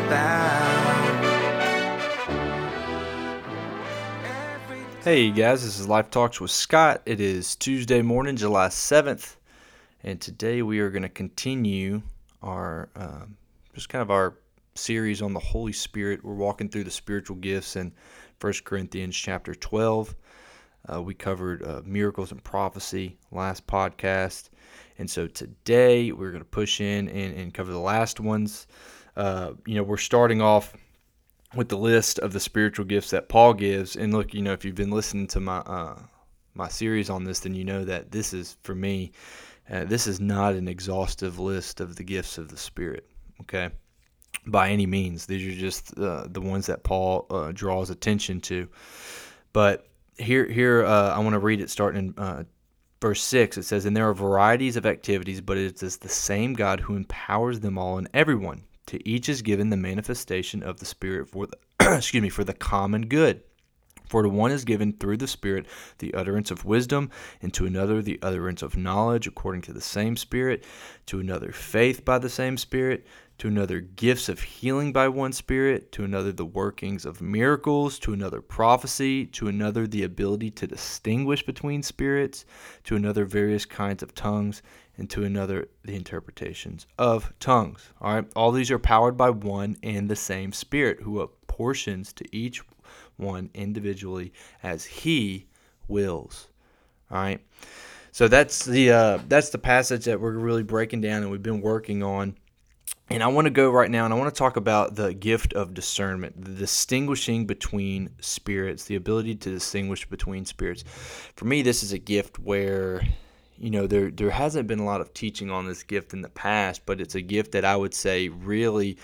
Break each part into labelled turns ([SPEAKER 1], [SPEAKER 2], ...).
[SPEAKER 1] Hey guys, this is Life Talks with Scott. It is Tuesday morning, July 7th, and today we are going to continue our our series on the Holy Spirit. We're walking through the spiritual gifts in 1 Corinthians chapter 12. We covered miracles and prophecy last podcast, and so today we're going to push in and cover the last ones. We're starting off with the list of the spiritual gifts that Paul gives. And look, if you've been listening to my series on this, then you know that this is, for me, this is not an exhaustive list of the gifts of the Spirit, okay? By any means. These are just the ones that Paul draws attention to. But here I want to read it starting in verse 6. It says, "And there are varieties of activities, but it is the same God who empowers them all in everyone. To each is given the manifestation of the Spirit for the for the common good. For to one is given through the Spirit the utterance of wisdom, and to another the utterance of knowledge according to the same Spirit, to another faith by the same Spirit, to another gifts of healing by one Spirit, to another the workings of miracles, to another prophecy, to another the ability to distinguish between spirits, to another various kinds of tongues, and to another the interpretations of tongues." All right, all these are powered by one and the same Spirit, who apportions to each one individually as He wills. All right, so that's the passage that we're really breaking down and we've been working on. And I want to go right now and I want to talk about the gift of discernment, the distinguishing between spirits, the ability to distinguish between spirits. For me, this is a gift where there hasn't been a lot of teaching on this gift in the past, but it's a gift that I would say really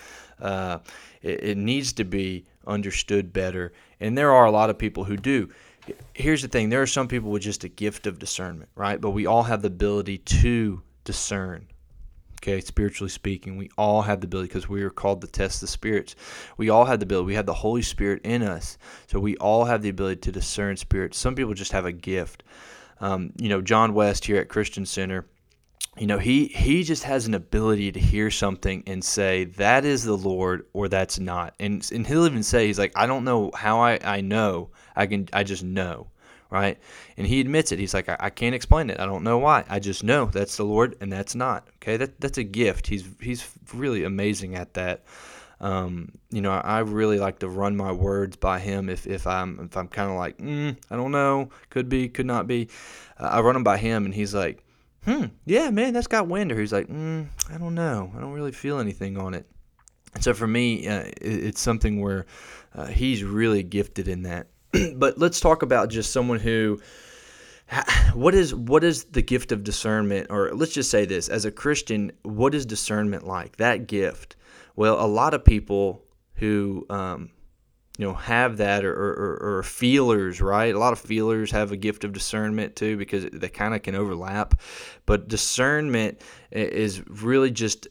[SPEAKER 1] it needs to be understood better. And there are a lot of people who do. Here's the thing. There are some people with just a gift of discernment, right? But we all have the ability to discern. Okay, spiritually speaking, we all have the ability because we are called to test the spirits. We all have the ability. We have the Holy Spirit in us. So we all have the ability to discern spirits. Some people just have a gift. John West here at Christian Center, he just has an ability to hear something and say, that is the Lord or that's not. And he'll even say, he's like, I don't know how I know. I just know. Right? And he admits it. He's like, I can't explain it. I don't know why. I just know that's the Lord and that's not. Okay, that's a gift. He's really amazing at that. I really like to run my words by him. If I'm kind of like, I don't know, could be, could not be. I run them by him, and he's like, yeah, man, that's got wind. Or he's like, I don't know. I don't really feel anything on it. And so for me, it's something where he's really gifted in that. But let's talk about just someone who, what is the gift of discernment? Or let's just say this, as a Christian, what is discernment like? That gift. Well, a lot of people who, have that or feelers, right? A lot of feelers have a gift of discernment too because they kind of can overlap. But discernment is really just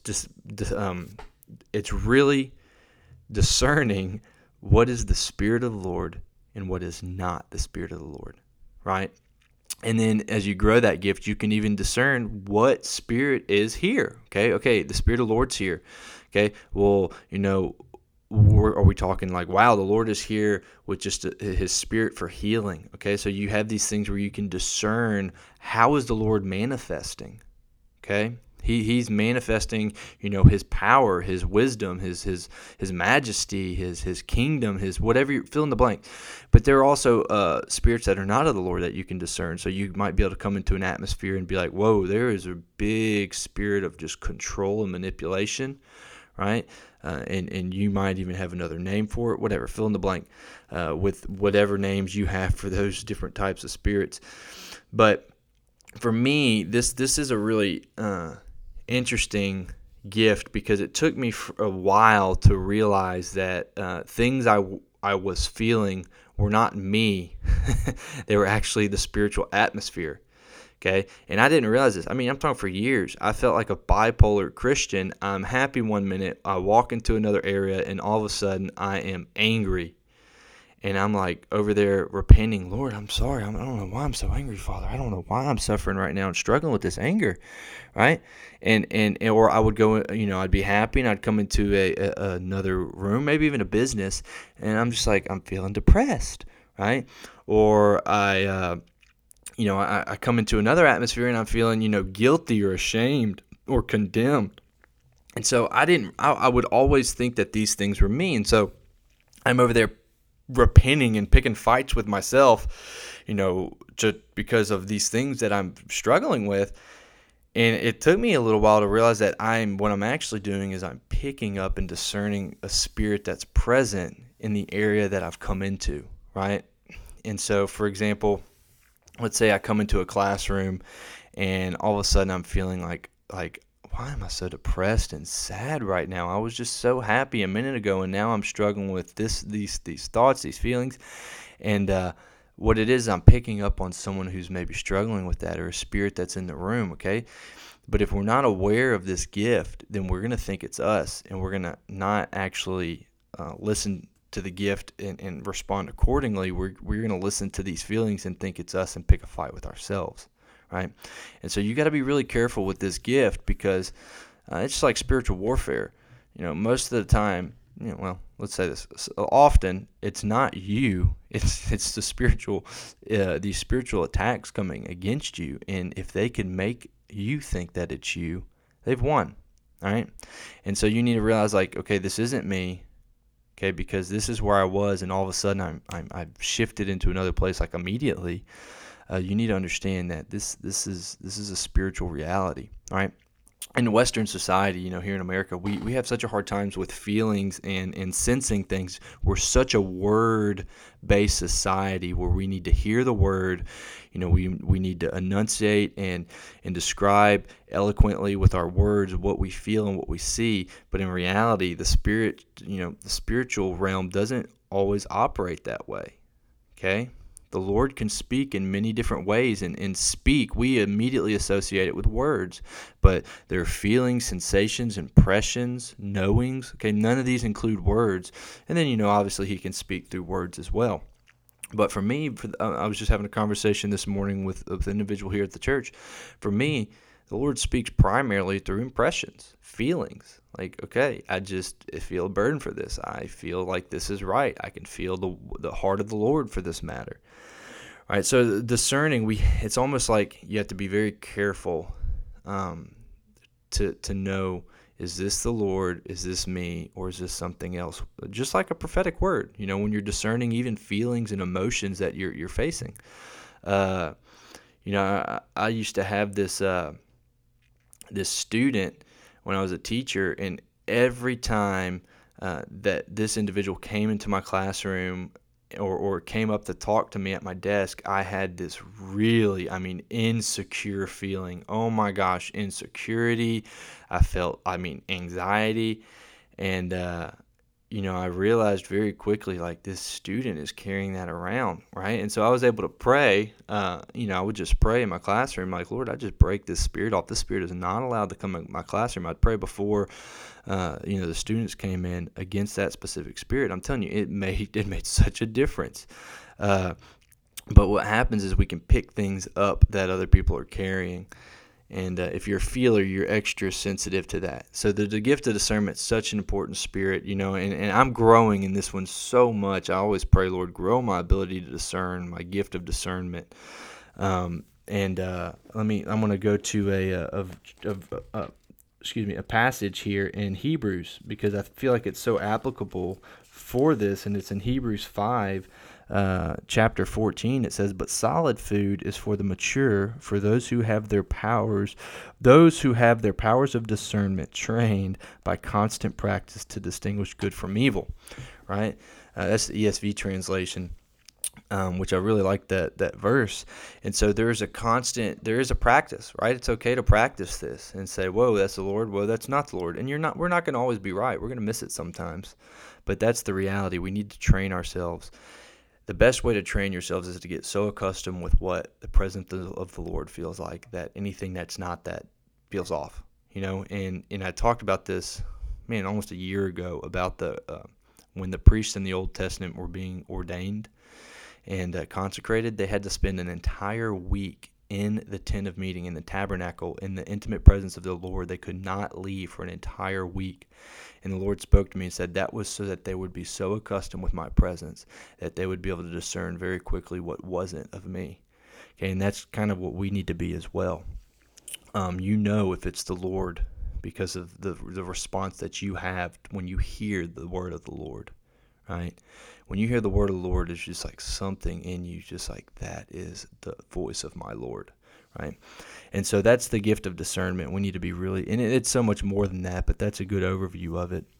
[SPEAKER 1] it's really discerning what is the Spirit of the Lord and what is not the Spirit of the Lord, right? And then as you grow that gift, you can even discern what spirit is here. Okay, the Spirit of the Lord's here. Okay, well, are we talking like, wow, the Lord is here with just His Spirit for healing? Okay, so you have these things where you can discern how is the Lord manifesting. Okay, He's manifesting, His power, His wisdom, His majesty, His kingdom, His whatever, you fill in the blank. But there are also spirits that are not of the Lord that you can discern. So you might be able to come into an atmosphere and be like, whoa, there is a big spirit of just control and manipulation, right? And you might even have another name for it, whatever, fill in the blank with whatever names you have for those different types of spirits. But for me, this is a really interesting gift because it took me a while to realize that things I was feeling were not me. They were actually the spiritual atmosphere. Okay, and I didn't realize this. I mean, I'm talking for years. I felt like a bipolar Christian. I'm happy one minute, I walk into another area, and all of a sudden I am angry. And I'm like over there repenting, Lord, I'm sorry. I don't know why I'm so angry, Father. I don't know why I'm suffering right now and struggling with this anger, right? And or I would go, I'd be happy and I'd come into another room, maybe even a business, and I'm just like, I'm feeling depressed, right? Or I come into another atmosphere and I'm feeling, guilty or ashamed or condemned. And so I would always think that these things were me. And so I'm over there repenting and picking fights with myself, just because of these things that I'm struggling with. And it took me a little while to realize that what I'm actually doing is I'm picking up and discerning a spirit that's present in the area that I've come into, right? And so, for example, let's say I come into a classroom and all of a sudden I'm feeling like why am I so depressed and sad right now? I was just so happy a minute ago, and now I'm struggling with these thoughts, these feelings. And what it is, I'm picking up on someone who's maybe struggling with that, or a spirit that's in the room, okay? But if we're not aware of this gift, then we're going to think it's us, and we're going to not actually listen to the gift and respond accordingly. We're going to listen to these feelings and think it's us and pick a fight with ourselves, right? And so you got to be really careful with this gift, because it's just like spiritual warfare. Most of the time, let's say this, often it's not you, it's the spiritual, these spiritual attacks coming against you. And if they can make you think that it's you, they've won, all right? And so you need to realize, like, okay, this isn't me, okay, because this is where I was, and all of a sudden I've shifted into another place, like, immediately. You need to understand that this is a spiritual reality, all right? In Western society, here in America, we have such a hard times with feelings and sensing things. We're such a word-based society where we need to hear the word. We need to enunciate and describe eloquently with our words what we feel and what we see. But in reality, the spiritual realm doesn't always operate that way. Okay? The Lord can speak in many different ways, and speak, we immediately associate it with words. But there are feelings, sensations, impressions, knowings. Okay, none of these include words. And then, obviously he can speak through words as well. But for me, I was just having a conversation this morning with an individual here at the church. For me, the Lord speaks primarily through impressions, feelings. Like, okay, I feel a burden for this. I feel like this is right. I can feel the heart of the Lord for this matter. All right, so discerning, it's almost like you have to be very careful to know, is this the Lord, is this me, or is this something else? Just like a prophetic word, when you're discerning even feelings and emotions that you're facing. I used to have this student when I was a teacher, and every time that this individual came into my classroom or came up to talk to me at my desk, I had this really, insecure feeling. Oh my gosh, insecurity. I felt, anxiety. And, I realized very quickly, like, this student is carrying that around, right? And so I was able to pray. I would just pray in my classroom, like, Lord, I just break this spirit off. This spirit is not allowed to come in my classroom. I'd pray before, the students came in against that specific spirit. I'm telling you, it made such a difference. But what happens is we can pick things up that other people are carrying. And if you're a feeler, you're extra sensitive to that. So the gift of discernment is such an important spirit, and I'm growing in this one so much. I always pray, Lord, grow my ability to discern, my gift of discernment. I'm going to go to a passage here in Hebrews, because I feel like it's so applicable for this, and it's in Hebrews 5. Chapter 14, it says, "But solid food is for the mature, for those who have their powers of discernment trained by constant practice to distinguish good from evil." Right? That's the ESV translation, which I really like that verse. And so there is a practice, right? It's okay to practice this and say, whoa, that's the Lord, whoa, that's not the Lord. And we're not going to always be right. We're going to miss it sometimes. But that's the reality. We need to train ourselves. The best way to train yourselves is to get so accustomed with what the presence of the Lord feels like that anything that's not that feels off, And I talked about this, almost a year ago, about when the priests in the Old Testament were being ordained and consecrated, they had to spend an entire week in the tent of meeting, in the tabernacle, in the intimate presence of the Lord. They could not leave for an entire week. And the Lord spoke to me and said that was so that they would be so accustomed with my presence that they would be able to discern very quickly what wasn't of me. Okay, and that's kind of what we need to be as well. If it's the Lord because of the response that you have when you hear the word of the Lord, right? When you hear the word of the Lord, it's just like something in you, just like that is the voice of my Lord, right? And so that's the gift of discernment. We need to be really, and it's so much more than that, but that's a good overview of it.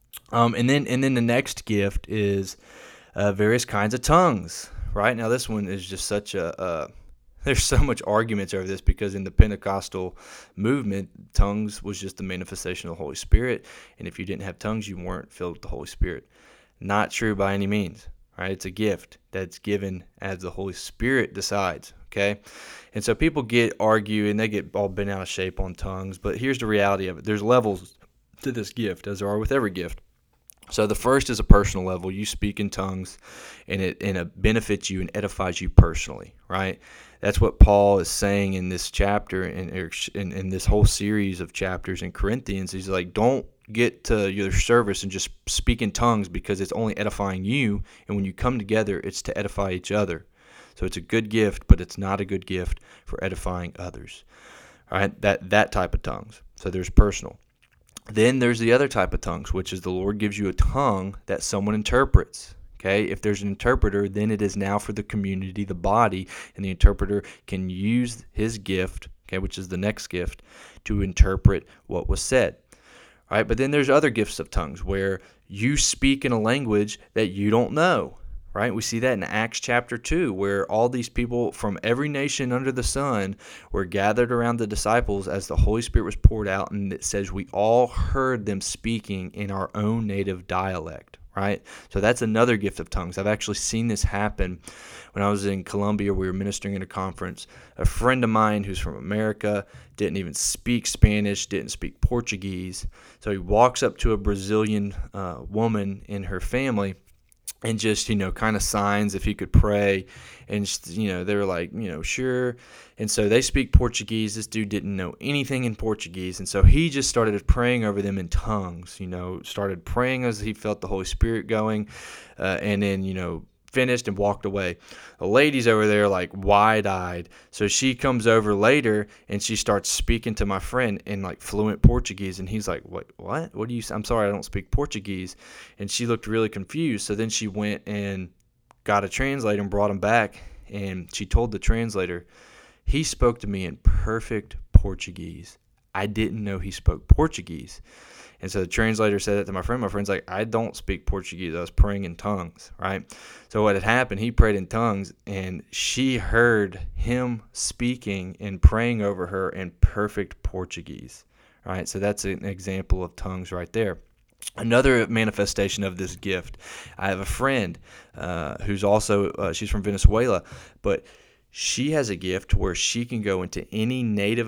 [SPEAKER 1] And then the next gift is various kinds of tongues, right? Now this one is just such there's so much arguments over this because in the Pentecostal movement, tongues was just the manifestation of the Holy Spirit, and if you didn't have tongues, you weren't filled with the Holy Spirit. Not true by any means, right? It's a gift that's given as the Holy Spirit decides, okay? And so people argue and they get all bent out of shape on tongues, but here's the reality of it. There's levels to this gift, as there are with every gift. So the first is a personal level. You speak in tongues, and it benefits you and edifies you personally, right? That's what Paul is saying in this chapter and in this whole series of chapters in Corinthians. He's like, don't get to your service and just speak in tongues because it's only edifying you, and when you come together, it's to edify each other. So it's a good gift, but it's not a good gift for edifying others. All right, that type of tongues. So there's personal. Then there's the other type of tongues, which is the Lord gives you a tongue that someone interprets. Okay, if there's an interpreter, then it is now for the community, the body, and the interpreter can use his gift, okay, which is the next gift, to interpret what was said. All right, but then there's other gifts of tongues where you speak in a language that you don't know. Right? We see that in Acts chapter 2, where all these people from every nation under the sun were gathered around the disciples as the Holy Spirit was poured out, and it says we all heard them speaking in our own native dialect. Right? So that's another gift of tongues. I've actually seen this happen when I was in Colombia. We were ministering at a conference. A friend of mine who's from America didn't even speak Spanish, didn't speak Portuguese. So he walks up to a Brazilian woman in her family and just, kind of signs if he could pray. And, they were like, sure. And so they speak Portuguese. This dude didn't know anything in Portuguese. And so he just started praying over them in tongues, started praying as he felt the Holy Spirit going. And then, finished and walked away. The lady's over there like wide-eyed. So she comes over later and she starts speaking to my friend in like fluent Portuguese, and he's like, what do you I'm sorry, I don't speak Portuguese. And she looked really confused. So then she went and got a translator and brought him back, and she told the translator, he spoke to me in perfect Portuguese. I didn't know he spoke Portuguese. And so the translator said it to my friend. My friend's like, I don't speak Portuguese. I was praying in tongues, right? So what had happened, he prayed in tongues, and she heard him speaking and praying over her in perfect Portuguese, right? So that's an example of tongues right there. Another manifestation of this gift, I have a friend who's also, she's from Venezuela, but she has a gift where she can go into any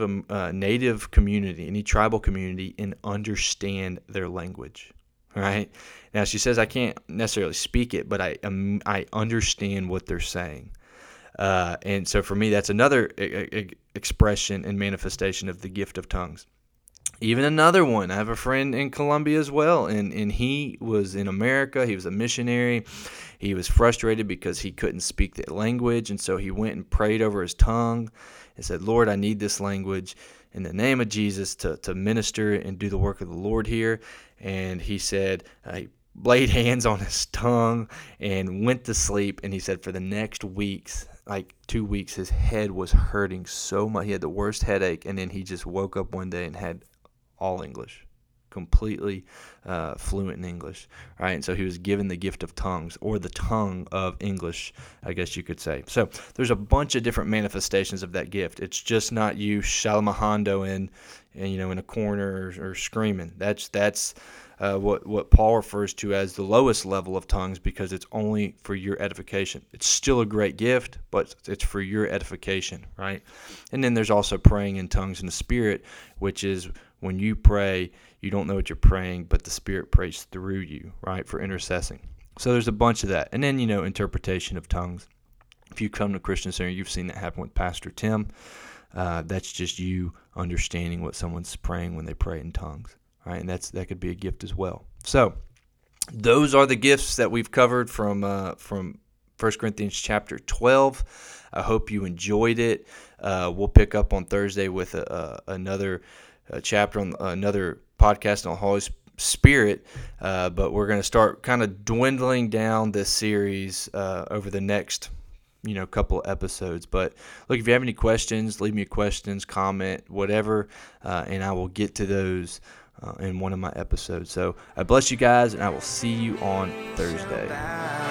[SPEAKER 1] native community, any tribal community, and understand their language. Right? Now she says I can't necessarily speak it, but I understand what they're saying. And so for me, that's another expression and manifestation of the gift of tongues. Even another one, I have a friend in Colombia as well, and he was in America. He was a missionary. He was frustrated because he couldn't speak the language, and so he went and prayed over his tongue and said, Lord, I need this language in the name of Jesus to minister and do the work of the Lord here. And he said, he laid hands on his tongue and went to sleep, and he said for the next weeks, like 2 weeks, his head was hurting so much. He had the worst headache, and then he just woke up one day and had all English, completely fluent in English, right? And so he was given the gift of tongues, or the tongue of English, I guess you could say. So there's a bunch of different manifestations of that gift. It's just not you shalamahando in a corner or screaming. That's what Paul refers to as the lowest level of tongues, because it's only for your edification. It's still a great gift, but it's for your edification, right? And then there's also praying in tongues in the Spirit, which is when you pray, you don't know what you're praying, but the Spirit prays through you, right, for intercessing. So there's a bunch of that. And then, interpretation of tongues. If you come to Christian Center, you've seen that happen with Pastor Tim. That's just you understanding what someone's praying when they pray in tongues, right? And that could be a gift as well. So those are the gifts that we've covered from 1 Corinthians chapter 12. I hope you enjoyed it. We'll pick up on Thursday with another chapter on another podcast on Holy Spirit, but we're going to start kind of dwindling down this series over the next couple of episodes. But look, if you have any questions, leave me questions, comment, whatever, and I will get to those in one of my episodes. So I bless you guys, and I will see you on Thursday.